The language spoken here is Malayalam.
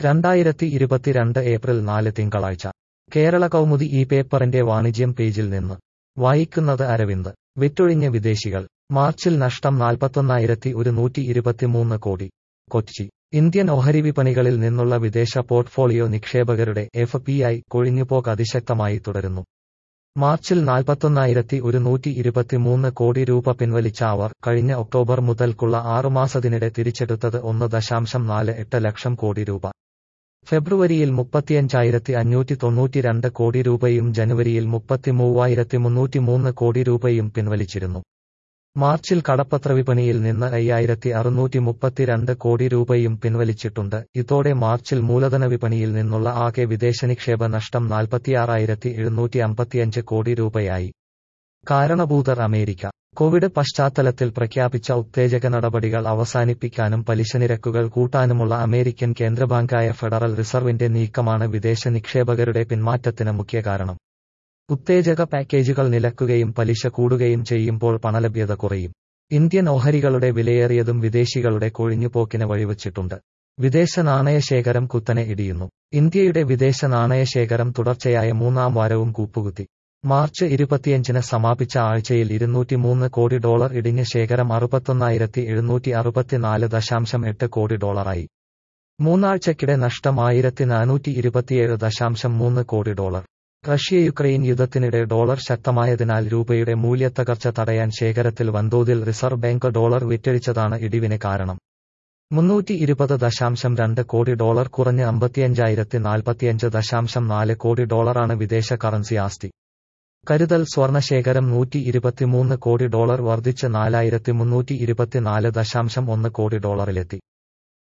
2022 ഏപ്രിൽ 4 തിങ്കളാഴ്ച കേരള കൗമുദി ഈ പേപ്പറിന്റെ വാണിജ്യം പേജിൽ നിന്ന് വായിക്കുന്നത് അരവിന്ദ്. വിറ്റൊഴിഞ്ഞ വിദേശികൾ. മാർച്ചിൽ നഷ്ടം 41,123 കോടി. കൊച്ചി. ഇന്ത്യൻ ഓഹരി വിപണികളിൽ നിന്നുള്ള വിദേശ പോർട്ട്ഫോളിയോ നിക്ഷേപകരുടെ FPI കൊഴിഞ്ഞുപോക്ക് അതിശക്തമായി തുടരുന്നു. മാർച്ചിൽ 41,123 കോടി രൂപ പിൻവലിച്ച അവർ കഴിഞ്ഞ ഒക്ടോബർ മുതൽക്കുള്ള 6 മാസത്തിനിടെ തിരിച്ചെടുത്തത് 1.48 ലക്ഷം കോടി രൂപ. ഫെബ്രുവരിയിൽ 35,592 കോടി രൂപയും ജനുവരിയിൽ 33,303 കോടി രൂപയും പിൻവലിച്ചിരുന്നു. മാർച്ചിൽ കടപ്പത്ര വിപണിയിൽ നിന്ന് 5,632 കോടി രൂപയും പിൻവലിച്ചിട്ടുണ്ട്. ഇതോടെ മാർച്ചിൽ മൂലധന വിപണിയിൽ നിന്നുള്ള ആകെ വിദേശ നിക്ഷേപ നഷ്ടം 46,755 കോടി രൂപയായി. കാരണഭൂതർ അമേരിക്ക. കോവിഡ് പശ്ചാത്തലത്തിൽ പ്രഖ്യാപിച്ച ഉത്തേജക നടപടികൾ അവസാനിപ്പിക്കാനും പലിശനിരക്കുകൾ കൂട്ടാനുമുള്ള അമേരിക്കൻ കേന്ദ്രബാങ്കായ ഫെഡറൽ റിസർവിന്റെ നീക്കമാണ് വിദേശ നിക്ഷേപകരുടെ പിന്മാറ്റത്തിന് മുഖ്യ കാരണം. ഉത്തേജക പാക്കേജുകൾ നിലക്കുകയും പലിശ കൂടുകയും ചെയ്യുമ്പോൾ പണലഭ്യത കുറയും. ഇന്ത്യൻ ഓഹരികളുടെ വിലയേറിയതും വിദേശികളുടെ കൊഴിഞ്ഞുപോക്കിന് വഴിവച്ചിട്ടുണ്ട്. വിദേശ നാണയശേഖരം കുത്തനെ ഇടിയുന്നു. ഇന്ത്യയുടെ വിദേശ നാണയശേഖരം തുടർച്ചയായ 3ാം വാരവും കൂപ്പുകുത്തി. മാർച്ച് 25-ന് സമാപിച്ച ആഴ്ചയിൽ $203 കോടി ഇടിഞ്ഞ ശേഖരം 61,764.8 കോടി ഡോളറായി. മൂന്നാഴ്ചക്കിടെ നഷ്ടം 1,427.3 കോടി ഡോളർ. റഷ്യ-യുക്രൈൻ യുദ്ധത്തിനിടെ ഡോളർ ശക്തമായതിനാൽ രൂപയുടെ മൂല്യത്തകർച്ച തടയാൻ ശേഖരത്തിൽ വൻതോതിൽ റിസർവ് ബാങ്ക് ഡോളർ വിറ്റഴിച്ചതാണ് ഇടിവിന് കാരണം. 320.2 കോടി ഡോളർ കുറഞ്ഞ് 55,045.4 കോടി ഡോളറാണ് വിദേശ കറൻസി ആസ്തി. കരുതൽ സ്വർണ ശേഖരം $123 കോടി വർദ്ധിച്ച് 4,324.1 കോടി ഡോളറിലെത്തി.